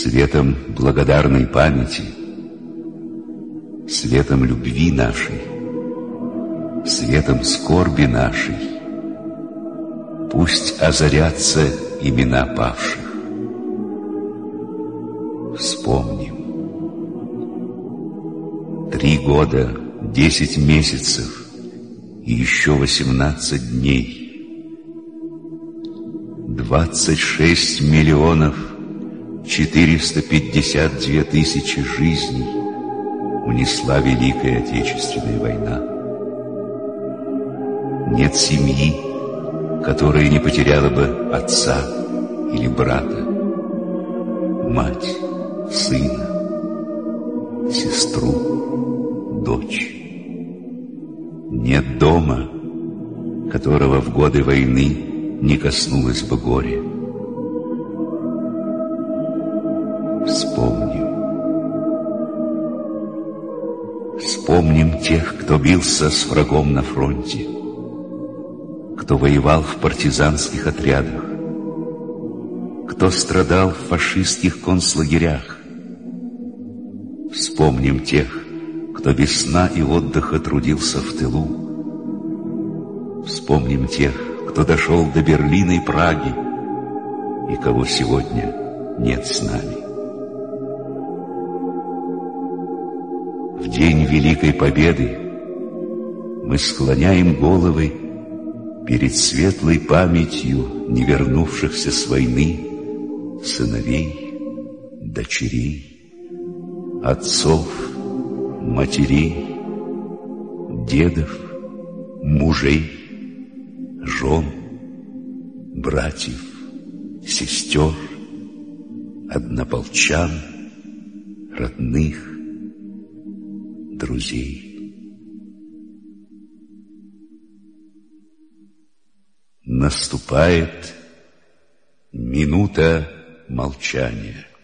Светом благодарной памяти, светом любви нашей, светом скорби нашей пусть озарятся имена павших. Вспомним. 3 года, 10 месяцев и еще 18 дней. 26 миллионов 452 тысячи жизней унесла Великая Отечественная война. Нет семьи, которая не потеряла бы отца или брата, мать, сына, сестру, дочь. Нет дома, которого в годы войны не коснулось бы горе. Вспомним. Вспомним тех, кто бился с врагом на фронте, кто воевал в партизанских отрядах, кто страдал в фашистских концлагерях. Вспомним тех, кто без сна и отдыха трудился в тылу. Вспомним тех, кто дошел до Берлина и Праги, и кого сегодня нет с нами. В день Великой Победы мы склоняем головы перед светлой памятью не вернувшихся с войны сыновей, дочерей, отцов, матерей, дедов, мужей, жен, братьев, сестер, однополчан, родных, друзей. Наступает минута молчания.